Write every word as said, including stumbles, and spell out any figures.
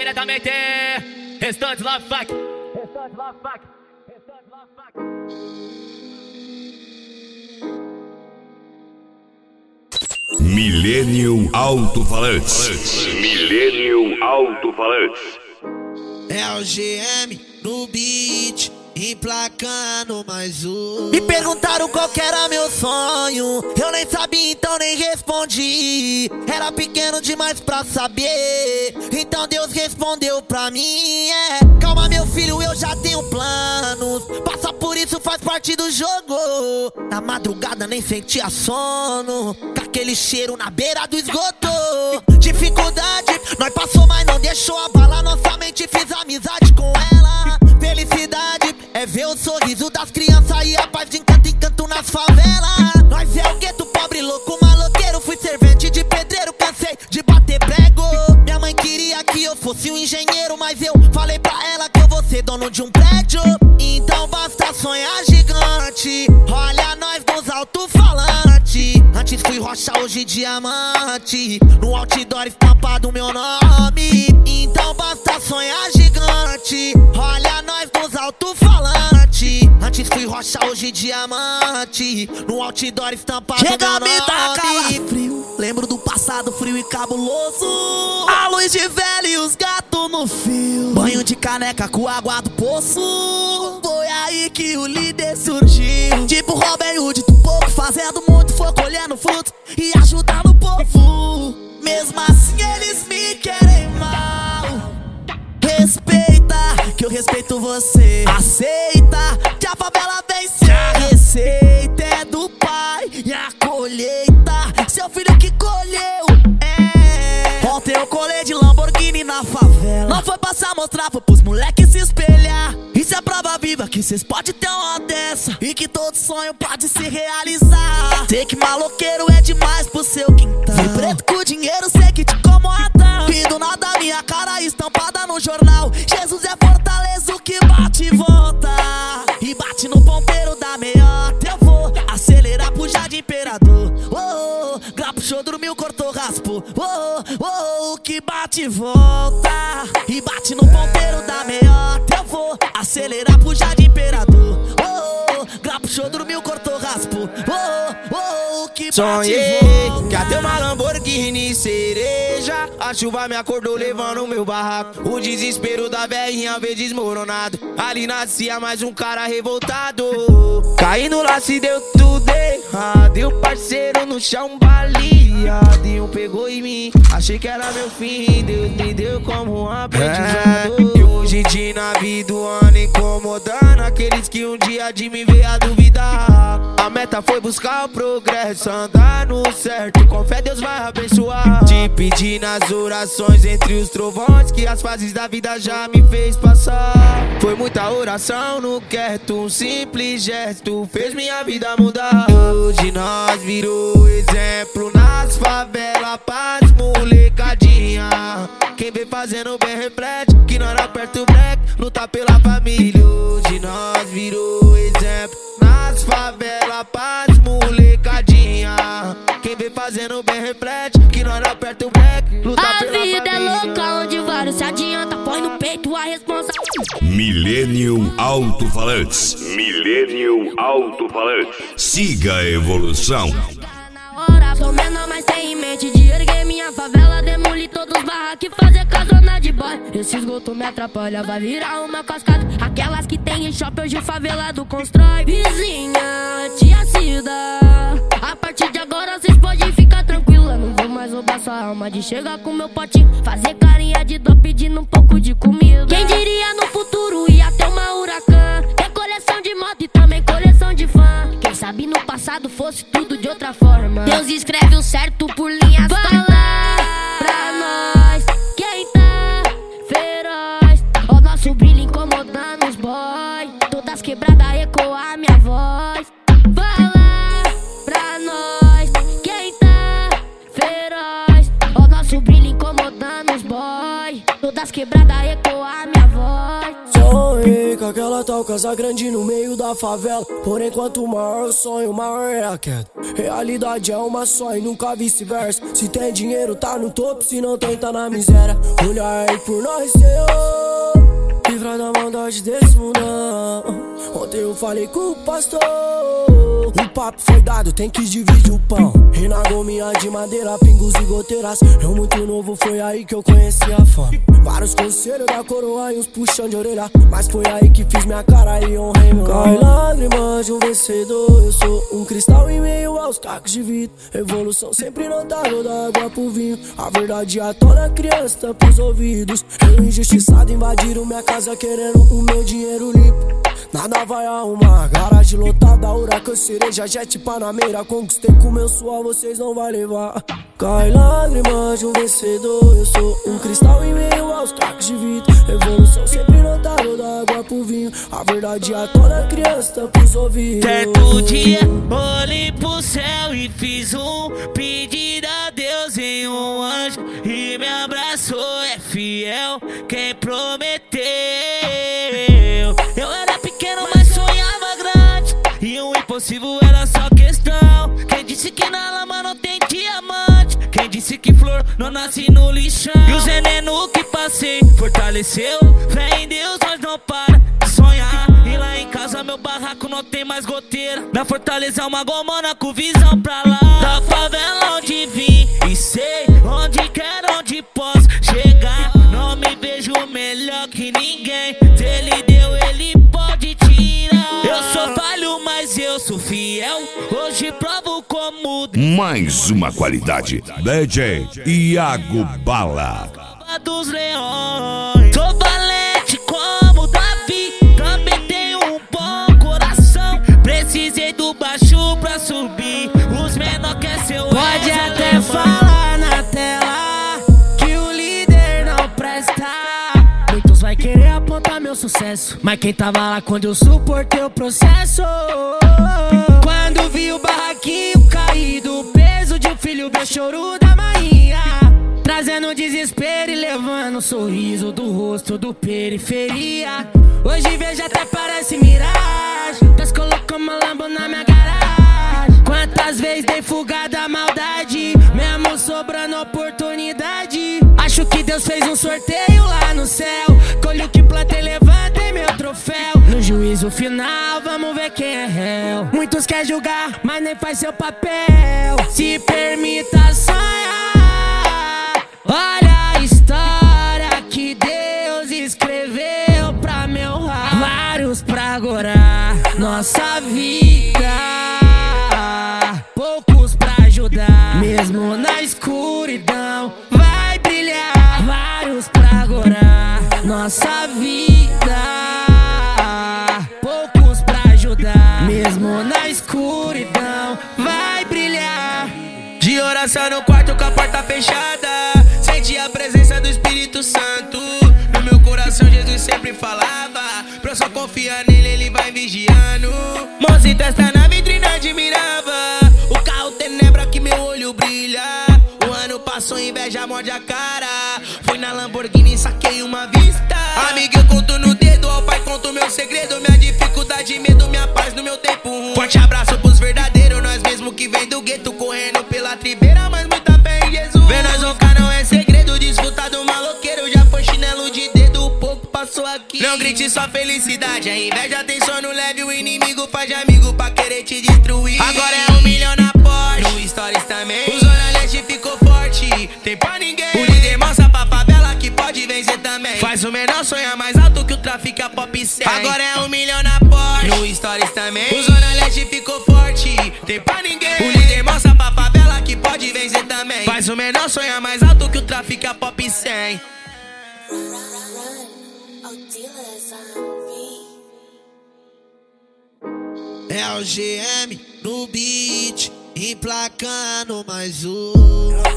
diretamente. Restante Love Fuck. Restante Love Fuck. Restante Love Fuck. Millennium Alto-Falantes. Millennium Alto-Falantes. É o G M no beat, emplacando mais um. Me perguntaram qual que era meu sonho, eu nem sabia, então nem respondi. Era pequeno demais pra saber, então Deus respondeu pra mim. É, calma meu filho, eu já tenho planos. Passar por isso faz parte do jogo. Na madrugada nem sentia sono, com aquele cheiro na beira do esgoto. Dificuldade, nós passou, mas não deixou abalar nossa mente. Fiz amizade com ela. Felicidade é ver o sorriso das crianças e a paz de encanto em canto nas favelas. Nós é o gueto, pobre, louco, maloqueiro. Fui servente de pedreiro, cansei de bater prego. Minha mãe queria que eu fosse um engenheiro, mas eu falei pra ela que eu vou ser dono de um prédio. Então basta sonhar gigante, olha nós nos alto-falantes. Antes fui rocha, hoje diamante, no outdoor estampado meu nome. Então basta sonhar gigante, olha nós nos alto-falantes. Antes fui rocha, hoje diamante, no outdoor estampado Chega meu nome. me dá calafrio, lembro do passado frio e cabuloso. A luz de velho e os gatos no fio, banho de caneca com água do poço. Foi aí que o líder surgiu, tipo Robin Hood do pouco, fazendo muito, foi colhendo frutos e ajudando o povo. Mesmo assim eles me querem mal. Respeita, que eu respeito você. Aceita, que a favela vence. A receita é do pai e a colheita seu filho que colheu. É. Ontem eu colei de Lamborghini na favela. Não foi passar mostrar, foi pros moleques se espelhar. Isso é prova viva que cês podem ter uma dessa e que todo sonho pode se realizar. Sei que maloqueiro é demais pro seu quintal. Vi preto com dinheiro, sei que te incomoda. E do nada minha cara estampada no jornal. Jesus é fortaleza, o que bate e volta. E bate no ponteiro da meiota. Eu vou acelerar pro Jardim Imperador. Oh, oh, grapo show, dormiu, cortou, raspou. Oh, oh, oh, o que bate e volta. E bate no ponteiro da meiota. Eu vou acelerar pro Jardim Imperador. Oh, oh, grapo show, dormiu, cortou, raspou. Oh, oh, oh, o que bate Sonhei e volta. que até uma Lamborghini cereja. A chuva me acordou levando o meu barraco. O desespero da velhinha veio desmoronado. Ali nascia mais um cara revoltado. Caindo lá se deu tudo errado. E o parceiro no chão baleado. E um pegou em mim, achei que era meu fim. Deus me deu como um aprendizado. E hoje de nave do ano incomodando aqueles que um dia de me ver a duvidar. A meta foi buscar o progresso, andar no certo. Com fé Deus vai abençoar. Te pedi nas orações entre os trovões que as fases da vida já me fez passar. Foi muita oração no quieto, um simples gesto fez minha vida mudar. Hoje nós virou exemplo nas favelas, paz, molecadinha. Quem vem fazendo bem reflete que nós não aperta o break, luta pela família. Hoje nós virou exemplo nas favelas, paz, molecadinha. Quem vem fazendo bem reflete que nós não aperta o break, luta pela família. A vida é louca onde vários se adianta, põe no peito a responsa. Millennium Alto-Falantes. Millennium Alto-Falantes. Siga a evolução. Sou menor, mas tenho em mente de erguer minha favela, demolir todos os barracos e fazer casona de boy. Esse esgoto me atrapalha, vai virar uma cascata. Aquelas que tem em shopping hoje o favelado constrói. Vizinha, tia Cida, a partir de agora vocês podem ficar tranquila. Não vou mais roubar sua alma de chegar com meu potinho, fazer carinha de dó pedindo um pouco de comida. Quem diria no futuro ia ter uma Huracan, ter coleção de moto e também coleção de fã. Quem sabe no passado fosse tudo de outra forma. Deus escreve o certo por linhas. Fala pra nós quem tá feroz. O nosso brilho incomodando os boys, todas quebradas ecoar minha voz. Fala pra nós quem tá feroz. O nosso brilho incomodando os boys, todas quebradas ecoar minha voz. Sonhei sonhei com aquela tal casa grande no meio da favela. Porém, quanto maior o sonho, maior é a queda. Realidade é uma só e nunca vice-versa. Se tem dinheiro tá no topo, se não tem tá na miséria. Olha aí por nós, Senhor, livra da maldade desse mundão. Ontem eu falei com o pastor, o papo foi dado, tem que dividir o pão. E na gominha de madeira, pingos e goteiras. Eu muito novo, foi aí que eu conheci a fome. Vários conselhos da coroa e uns puxão de orelha, mas foi aí que fiz minha cara e honrei meu nome. Cai lágrimas de um vencedor, eu sou um cristal em meio aos cacos de vidro. Evolução sempre notável, da água pro vinho. A verdade atona a criança, tampa os ouvidos. Eu injustiçado invadiram minha casa querendo o meu dinheiro limpo. Nada vai arrumar, garagem lotada, huracan, cereja, jet, panameira. Conquistei com meu suor, vocês não vai levar. Cai lágrimas de um vencedor, eu sou um cristal em meio aos cacos de vidro. Evolução sempre notável, da água pro vinho. A verdade atona a criança, tampa os ouvidos. Certo dia, olhei pro céu e fiz um pedido a Deus em um anjo. E me abraçou, é fiel quem prometeu. Eu era pequeno, mas sonhava grande, e o impossível era só questão. Quem disse que na lama não tem diamante? Quem disse que flor não nasce no lixão? E o veneno que passei fortaleceu. Fé em Deus, nós não para de sonhar. E lá em casa meu barraco não tem mais goteira. Na Fortaleza uma gomona com visão pra lá. Da favela onde vim e sei onde quero, onde posso chegar. Não me vejo melhor que ninguém. Se ele deu, ele pode tirar. Eu sou falho, mas eu sou fiel. Hoje provo como mais uma qualidade. D J Iago Bala. Dos leões. Sou valente como Davi, também tenho um bom coração. Precisei do baixo pra subir, os menor quer ser o Pode até falar na tela que o líder não presta. Muitos vai querer apontar meu sucesso, mas quem tava lá quando eu suportei o processo? Quando vi o barraquinho caído, o peso de um filho, meu choro da manhã, trazendo desespero e levando um sorriso do rosto do periferia. Hoje vejo até parece miragem, Deus colocou uma Lambo na minha garagem. Quantas vezes dei fuga da maldade, mesmo sobrando oportunidade. Acho que Deus fez um sorteio lá no céu, colho que plantei, levantei meu troféu. No juízo final, vamos ver quem é réu. Muitos querem julgar, mas nem faz seu papel. Se permita sonhar. Olha a história que Deus escreveu pra me honrar. Vários pra agora nossa vida, poucos pra ajudar. Mesmo na escuridão vai brilhar. Vários pra agora nossa vida, poucos pra ajudar. Mesmo na escuridão vai brilhar. De oração no quarto com a porta fechada, senti a presença do Espírito Santo. No meu coração Jesus sempre falava, pra eu só confiar nele, ele vai vigiando. Mãos e testa na vitrine admirava, o carro tenebra que meu olho brilha. O ano passou, inveja morde a cara, fui na Lamborghini, saquei uma vista. Amigo, eu conto no dedo, ao pai conto meu segredo. Minha dificuldade, medo, minha paz no meu tempo ruim. Forte abraço pros verdadeiros, nós mesmo que vem do gueto, correndo pela tribeira, mas muita fé em Jesus. Ver nós roncar não é segredo, desfrutar do maloqueiro. Já foi chinelo de dedo, o pouco passou aqui. Não grite sua felicidade, a inveja tem sono leve. O inimigo faz de amigo pra querer te destruir. Agora é um milhão na Porsche, no Stories também. O Zona Leste ficou forte, tem pra ninguém. O líder mostra pra favela que pode vencer também. Faz o menor sonhar mais alto que o tráfico é pop cem. Agora é um milhão na Porsche, no Stories também. O Zona Leste ficou forte, tem pra ninguém. O líder mostra pra favela que pode vencer também. Faz o menor sonhar mais alto que o tráfico é pop cem. É o G M no beat, emplacando mais um.